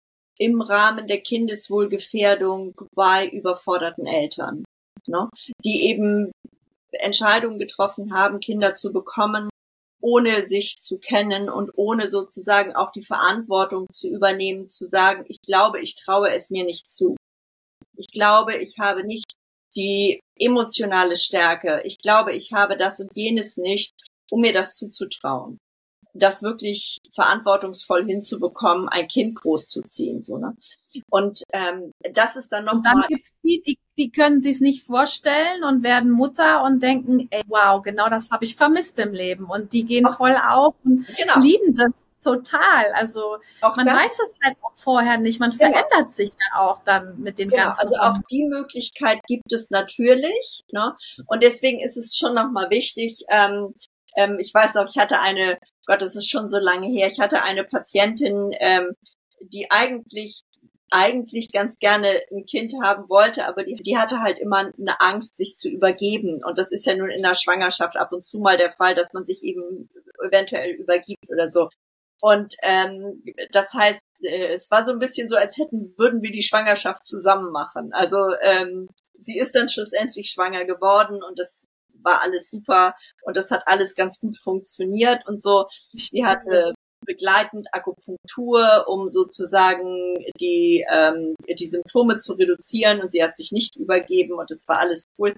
S2: im Rahmen der Kindeswohlgefährdung bei überforderten Eltern, ne? Die eben Entscheidungen getroffen haben, Kinder zu bekommen, ohne sich zu kennen und ohne sozusagen auch die Verantwortung zu übernehmen, zu sagen, ich glaube, ich traue es mir nicht zu. Ich glaube, ich habe nicht die emotionale Stärke. Ich glaube, ich habe das und jenes nicht, um mir das zuzutrauen. Das wirklich verantwortungsvoll hinzubekommen, ein Kind großzuziehen, so, ne? Und ähm, das ist dann noch
S1: Und dann
S2: mal
S1: gibt's die, die, die können sich's nicht vorstellen und werden Mutter und denken, ey, wow, genau das habe ich vermisst im Leben. Und die gehen
S2: auch,
S1: voll auf und
S2: genau,
S1: lieben das total. Also
S2: auch
S1: man
S2: das,
S1: weiß es halt auch vorher nicht. Man
S2: genau,
S1: verändert sich ja auch dann mit den
S2: genau.
S1: ganzen
S2: Also auch
S1: Hormonen.
S2: die Möglichkeit gibt es natürlich, ne? Und deswegen ist es schon noch mal wichtig. Ähm, ähm, ich weiß noch, ich hatte eine, Gott, das ist schon so lange her. Ich hatte eine Patientin, ähm, die eigentlich eigentlich ganz gerne ein Kind haben wollte, aber die, die hatte halt immer eine Angst, sich zu übergeben. Und das ist ja nun in der Schwangerschaft ab und zu mal der Fall, dass man sich eben eventuell übergibt oder so. Und ähm, das heißt, äh, es war so ein bisschen so, als hätten würden wir die Schwangerschaft zusammen machen. Also ähm, sie ist dann schlussendlich schwanger geworden und das war alles super und das hat alles ganz gut funktioniert und so. Sie hatte begleitend Akupunktur, um sozusagen die ähm, die Symptome zu reduzieren, und sie hat sich nicht übergeben und es war alles cool.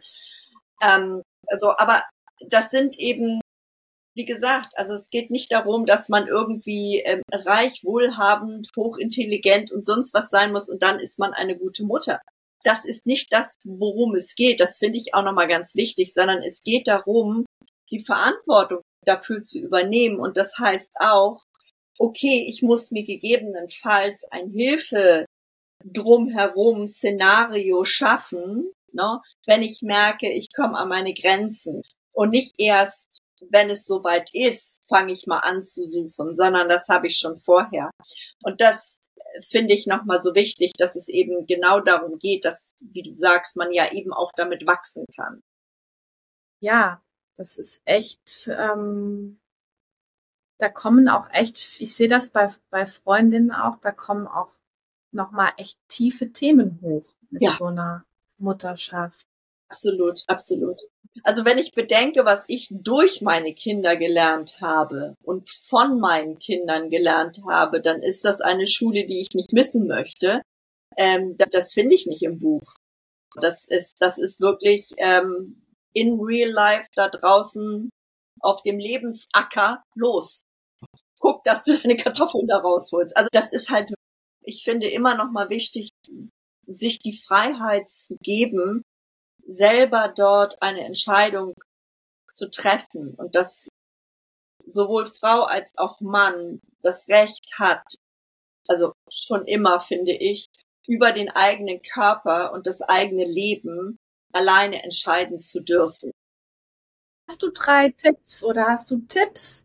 S2: Ähm, also, aber das sind eben, wie gesagt, also es geht nicht darum, dass man irgendwie ähm, reich, wohlhabend, hochintelligent und sonst was sein muss und dann ist man eine gute Mutter. Das ist nicht das, worum es geht. Das finde ich auch nochmal ganz wichtig, sondern es geht darum, die Verantwortung dafür zu übernehmen. Und das heißt auch, okay, ich muss mir gegebenenfalls ein Hilfe drumherum Szenario schaffen, ne, wenn ich merke, ich komme an meine Grenzen. Und nicht erst, wenn es soweit ist, fange ich mal an zu suchen, sondern das habe ich schon vorher. Und das finde ich nochmal so wichtig, dass es eben genau darum geht, dass, wie du sagst, man ja eben auch damit wachsen kann.
S1: Ja, das ist echt, ähm, da kommen auch echt, ich sehe das bei, bei Freundinnen auch, da kommen auch nochmal echt tiefe Themen hoch mit
S2: Ja,
S1: so einer Mutterschaft.
S2: absolut, absolut. Also wenn ich bedenke, was ich durch meine Kinder gelernt habe und von meinen Kindern gelernt habe, dann ist das eine Schule, die ich nicht missen möchte. Ähm, das finde ich nicht im Buch. Das ist, das ist wirklich ähm, in real life da draußen auf dem Lebensacker los. Guck, dass du deine Kartoffeln da rausholst. Also das ist halt, ich finde immer noch mal wichtig, sich die Freiheit zu geben, selber dort eine Entscheidung zu treffen und dass sowohl Frau als auch Mann das Recht hat, also schon immer, finde ich, über den eigenen Körper und das eigene Leben alleine entscheiden zu dürfen.
S1: Hast du drei Tipps oder hast du Tipps?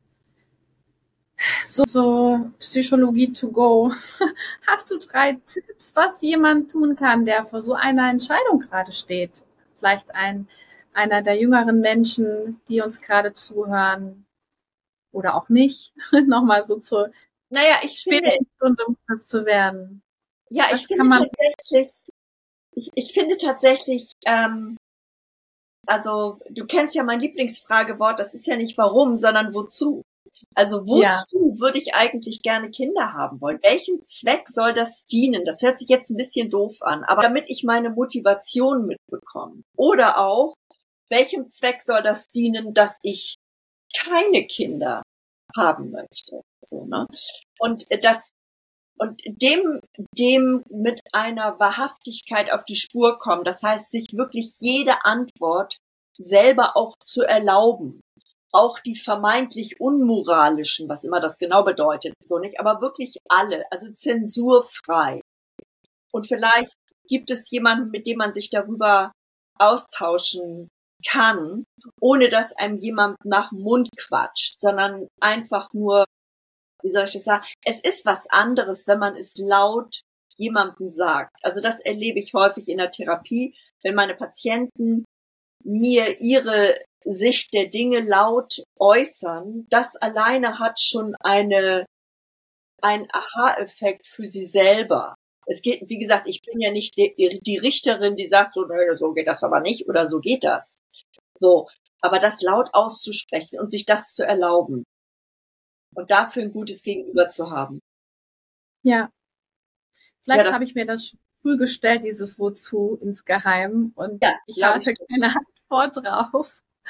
S1: So, so Psychologie to go. Hast du drei Tipps, was jemand tun kann, der vor so einer Entscheidung gerade steht? Vielleicht ein, einer der jüngeren Menschen, die uns gerade zuhören oder auch nicht, nochmal so zur
S2: Naja, ich finde,
S1: späten Stunde Mutter zu werden.
S2: ja, ich
S1: Was
S2: finde
S1: kann man
S2: tatsächlich, ich, ich finde tatsächlich, ähm, also du kennst ja mein Lieblingsfragewort, das ist ja nicht warum, sondern wozu. Also wozu ja. würde ich eigentlich gerne Kinder haben wollen? Welchem Zweck soll das dienen? Das hört sich jetzt ein bisschen doof an, aber damit ich meine Motivation mitbekomme. Oder auch, welchem Zweck soll das dienen, dass ich keine Kinder haben möchte? So, ne? Und das und dem dem mit einer Wahrhaftigkeit auf die Spur kommen. Das heißt, sich wirklich jede Antwort selber auch zu erlauben. Auch die vermeintlich unmoralischen, was immer das genau bedeutet, so nicht, aber wirklich alle, also zensurfrei. Und vielleicht gibt es jemanden, mit dem man sich darüber austauschen kann, ohne dass einem jemand nach dem Mund quatscht, sondern einfach nur, wie soll ich das sagen, es ist was anderes, wenn man es laut jemandem sagt. Also das erlebe ich häufig in der Therapie, wenn meine Patienten mir ihre Sicht der Dinge laut äußern, das alleine hat schon eine, einen Aha-Effekt für sie selber. Es geht, wie gesagt, ich bin ja nicht die, die Richterin, die sagt so, nö, so geht das aber nicht oder so geht das. So. Aber das laut auszusprechen und sich das zu erlauben und dafür ein gutes Gegenüber zu haben.
S1: Ja. Vielleicht
S2: Ja,
S1: habe ich mir das schon früh gestellt, dieses Wozu insgeheim, und
S2: ja,
S1: ich
S2: glaub
S1: hatte
S2: ich.
S1: keine Antwort drauf.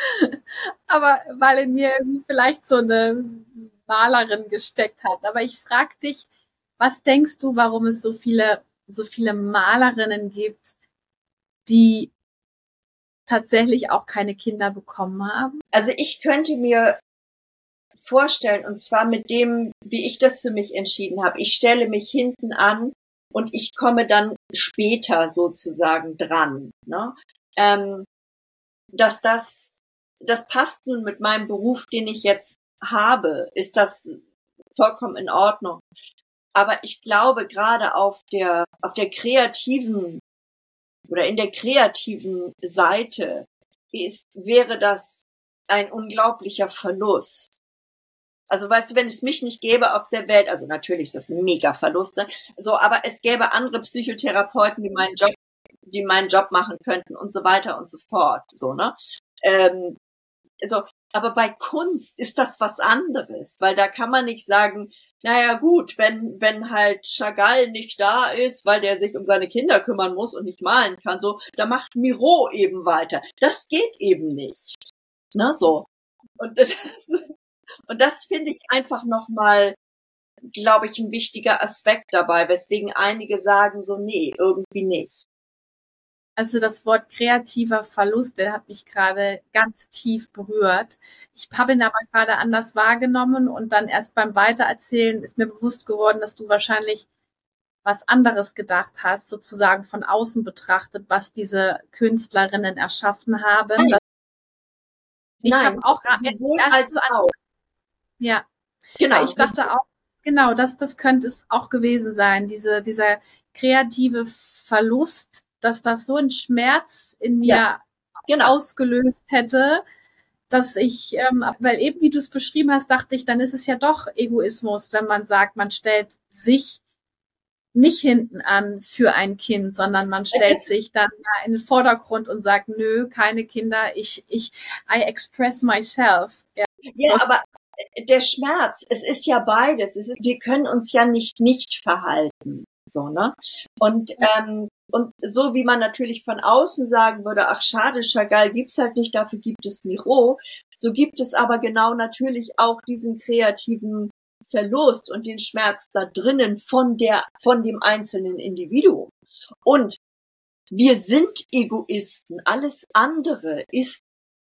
S1: Aber weil in mir vielleicht so eine Malerin gesteckt hat. Aber ich frage dich, was denkst du, warum es so viele, so viele Malerinnen gibt, die tatsächlich auch keine Kinder bekommen haben?
S2: Also ich könnte mir vorstellen, und zwar mit dem, wie ich das für mich entschieden habe. Ich stelle mich hinten an und ich komme dann später sozusagen dran. Ne? Ähm, dass das, das passt nun mit meinem Beruf, den ich jetzt habe, ist das vollkommen in Ordnung. Aber ich glaube, gerade auf der, auf der kreativen oder in der kreativen Seite ist, wäre das ein unglaublicher Verlust. Also weißt du, wenn es mich nicht gäbe auf der Welt, also natürlich ist das ein mega Verlust, ne? So, aber es gäbe andere Psychotherapeuten, die meinen Job, die meinen Job machen könnten und so weiter und so fort, so, ne? Ähm, so, aber bei Kunst ist das was anderes, weil da kann man nicht sagen, naja gut, wenn wenn halt Chagall nicht da ist, weil der sich um seine Kinder kümmern muss und nicht malen kann, so, da macht Miro eben weiter. Das geht eben nicht, ne? So. Und das Und das finde ich einfach nochmal, glaube ich, ein wichtiger Aspekt dabei, weswegen einige sagen so, nee, irgendwie nicht.
S1: Also das Wort kreativer Verlust, der hat mich gerade ganz tief berührt. Ich habe ihn aber gerade anders wahrgenommen und dann erst beim Weitererzählen ist mir bewusst geworden, dass du wahrscheinlich was anderes gedacht hast, sozusagen von außen betrachtet, was diese Künstlerinnen erschaffen haben.
S2: Nein,
S1: ich habe auch
S2: sowohl
S1: erst
S2: als
S1: so an,
S2: auch.
S1: ja,
S2: Genau.
S1: weil ich dachte auch, genau, das, das könnte es auch gewesen sein, diese, dieser kreative Verlust, dass das so einen Schmerz in mir
S2: Ja, genau.
S1: ausgelöst hätte, dass ich, ähm, weil eben wie du es beschrieben hast, dachte ich, dann ist es ja doch Egoismus, wenn man sagt, man stellt sich nicht hinten an für ein Kind, sondern man stellt
S2: Es-
S1: sich dann in den Vordergrund und sagt, nö, keine Kinder, ich, ich, I express myself. Ja,
S2: Ja, aber der Schmerz, es ist ja beides. Es ist, wir können uns ja nicht nicht verhalten, so, ne? Und ähm, und so wie man natürlich von außen sagen würde, ach schade, Chagall gibt's halt nicht, dafür gibt es Miro, so gibt es aber genau natürlich auch diesen kreativen Verlust und den Schmerz da drinnen von der von dem einzelnen Individuum. Und wir sind Egoisten. Alles andere ist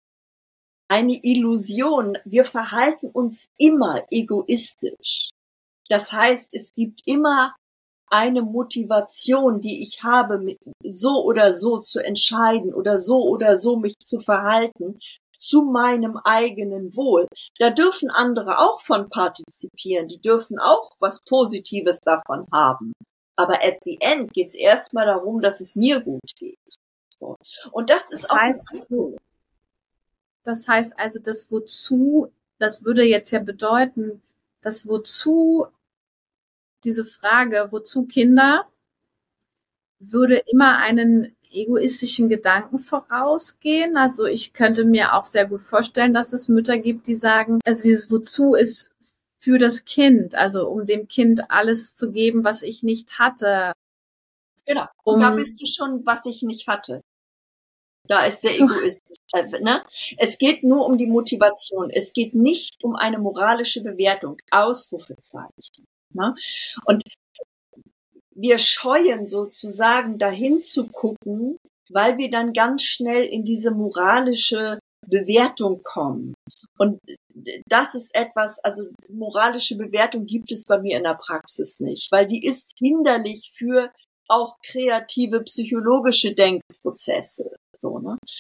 S2: eine Illusion. Wir verhalten uns immer egoistisch. Das heißt, es gibt immer eine Motivation, die ich habe, so oder so zu entscheiden oder so oder so mich zu verhalten, zu meinem eigenen Wohl. Da dürfen andere auch von partizipieren. Die dürfen auch was Positives davon haben. Aber at the end geht es erstmal darum, dass es mir gut geht. So. Und das ist
S1: das
S2: auch
S1: heißt,
S2: das Gute.
S1: Das heißt also, das Wozu, das würde jetzt ja bedeuten, das Wozu, diese Frage, wozu Kinder, würde immer einen egoistischen Gedanken vorausgehen. Also ich könnte mir auch sehr gut vorstellen, dass es Mütter gibt, die sagen, also dieses Wozu ist für das Kind, also um dem Kind alles zu geben, was ich nicht hatte.
S2: Genau.
S1: Um,
S2: Und da bist du schon, was ich nicht hatte. Da ist der
S1: so.
S2: Egoist. Ne? Es geht nur um die Motivation. Es geht nicht um eine moralische Bewertung. Ausrufezeichen. Ne? Und wir scheuen sozusagen dahin zu gucken, weil wir dann ganz schnell in diese moralische Bewertung kommen. Und das ist etwas, also moralische Bewertung gibt es bei mir in der Praxis nicht, weil die ist hinderlich für auch kreative psychologische Denkprozesse. So, ne?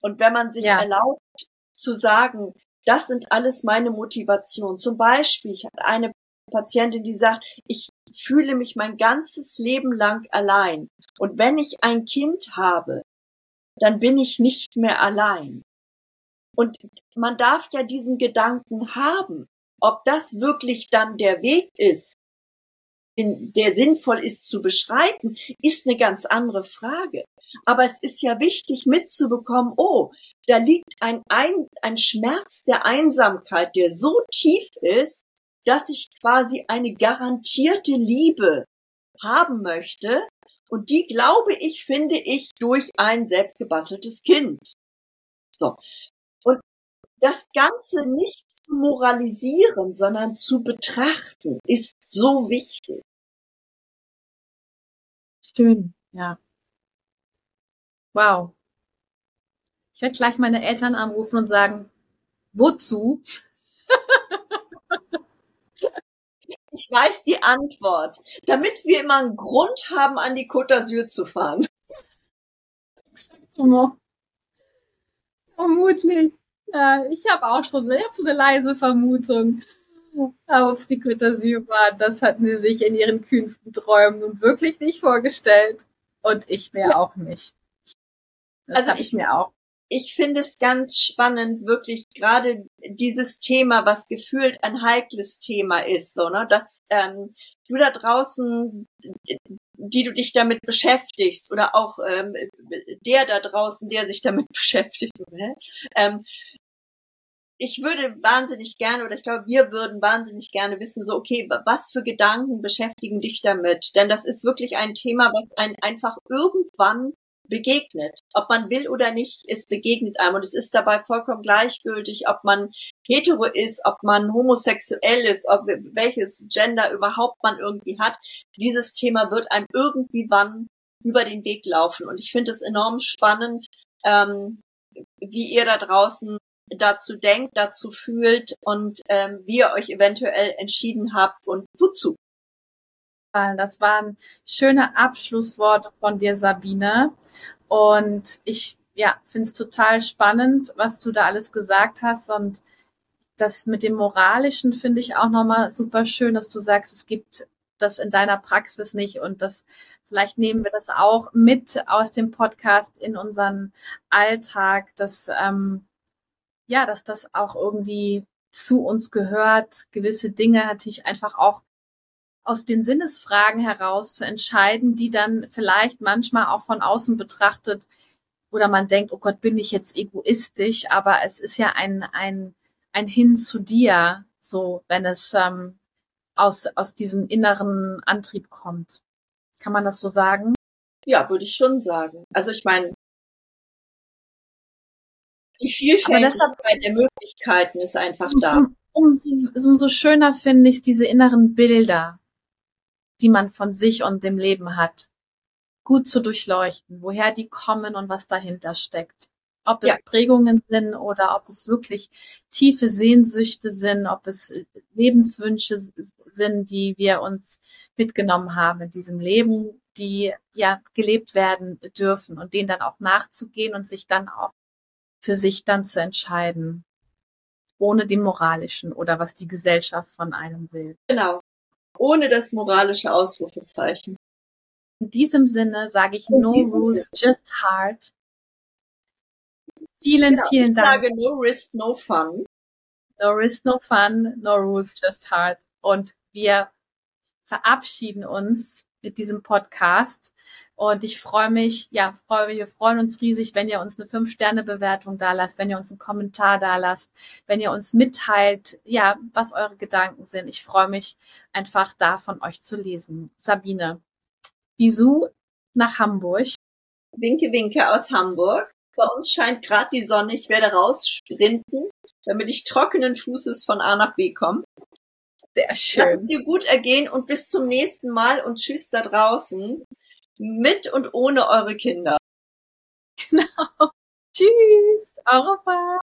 S2: Und wenn man sich
S1: Ja.
S2: erlaubt zu sagen, das sind alles meine Motivationen. Zum Beispiel, ich hatte eine Patientin, die sagt, ich fühle mich mein ganzes Leben lang allein. Und wenn ich ein Kind habe, dann bin ich nicht mehr allein. Und man darf ja diesen Gedanken haben. Ob das wirklich dann der Weg ist, in, der sinnvoll ist zu beschreiten, ist eine ganz andere Frage. Aber es ist ja wichtig mitzubekommen, oh, da liegt ein, ein, ein Schmerz der Einsamkeit, der so tief ist, dass ich quasi eine garantierte Liebe haben möchte. Und die, glaube ich, finde ich durch ein selbstgebasteltes Kind. So. Und das Ganze nicht zu moralisieren, sondern zu betrachten, ist so wichtig.
S1: Schön, ja. Wow. Ich werde gleich meine Eltern anrufen und sagen, wozu?
S2: Ich weiß die Antwort, damit wir immer einen Grund haben, an die Côte d'Azur zu fahren.
S1: Vermutlich. Ja, ich habe auch schon ich hab so eine leise Vermutung. Aber ob es die Côte d'Azur war, das hatten sie sich in ihren kühnsten Träumen nun wirklich nicht vorgestellt. Und ich mir
S2: Ja.
S1: auch nicht. Das
S2: Also
S1: habe ich
S2: ich-
S1: mir auch.
S2: Ich finde es ganz spannend, wirklich gerade dieses Thema, was gefühlt ein heikles Thema ist, so, ne, dass ähm, du da draußen, die du dich damit beschäftigst, oder auch ähm, der da draußen, der sich damit beschäftigt, ne, ähm, ich würde wahnsinnig gerne, oder ich glaube, wir würden wahnsinnig gerne wissen, so, okay, was für Gedanken beschäftigen dich damit? Denn das ist wirklich ein Thema, was einen einfach irgendwann begegnet. Ob man will oder nicht, es begegnet einem. Und es ist dabei vollkommen gleichgültig, ob man hetero ist, ob man homosexuell ist, ob welches Gender überhaupt man irgendwie hat. Dieses Thema wird einem irgendwie wann über den Weg laufen. Und ich finde es enorm spannend, ähm, wie ihr da draußen dazu denkt, dazu fühlt und ähm, wie ihr euch eventuell entschieden habt und wozu.
S1: Das waren schöne Abschlussworte von dir, Sabine. Und ich ja, finde es total spannend, was du da alles gesagt hast. Und das mit dem Moralischen finde ich auch nochmal super schön, dass du sagst, es gibt das in deiner Praxis nicht. Und das vielleicht nehmen wir das auch mit aus dem Podcast in unseren Alltag, dass ähm, ja, dass das auch irgendwie zu uns gehört, gewisse Dinge natürlich einfach auch aus den Sinnesfragen heraus zu entscheiden, die dann vielleicht manchmal auch von außen betrachtet oder man denkt, oh Gott, bin ich jetzt egoistisch, aber es ist ja ein, ein, ein Hin zu dir, so, wenn es ähm, aus, aus diesem inneren Antrieb kommt. Kann man das so sagen?
S2: Ja, würde ich schon sagen. Also ich meine, die
S1: Aber deshalb-
S2: Vielfältigkeit der Möglichkeiten ist einfach da.
S1: Um, umso, umso schöner finde ich diese inneren Bilder, die man von sich und dem Leben hat, gut zu durchleuchten, woher die kommen und was dahinter steckt. Ob es
S2: Ja.
S1: Prägungen sind oder ob es wirklich tiefe Sehnsüchte sind, ob es Lebenswünsche sind, die wir uns mitgenommen haben in diesem Leben, die ja gelebt werden dürfen und denen dann auch nachzugehen und sich dann auch für sich dann zu entscheiden, ohne den moralischen oder was die Gesellschaft von einem will.
S2: Genau. Ohne das moralische Ausrufezeichen.
S1: In diesem Sinne sage ich
S2: In
S1: no
S2: diesem
S1: rules, just heart. Vielen,
S2: Genau.
S1: vielen
S2: Ich
S1: Dank.
S2: sage no risk, no fun.
S1: No risk, no fun, no rules, just heart. Und wir verabschieden uns mit diesem Podcast. Und ich freue mich, ja, freue mich, wir freuen uns riesig, wenn ihr uns eine fünf Sterne Bewertung da lasst, wenn ihr uns einen Kommentar da lasst, wenn ihr uns mitteilt, ja, was eure Gedanken sind. Ich freue mich einfach da von euch zu lesen. Sabine, Bisou nach Hamburg.
S2: Winke, winke aus Hamburg. Bei uns scheint gerade die Sonne. Ich werde raussprinten, damit ich trockenen Fußes von A nach B komme.
S1: Sehr
S2: Lass es
S1: schön.
S2: dir gut ergehen und bis zum nächsten Mal und tschüss da draußen. Mit und ohne eure Kinder.
S1: Genau. Tschüss. Au revoir.